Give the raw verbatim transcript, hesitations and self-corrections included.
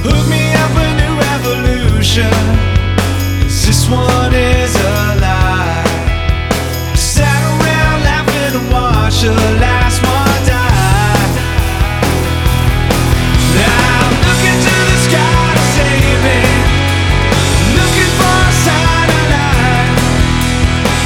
Hook me up a new revolution, 'cause this one is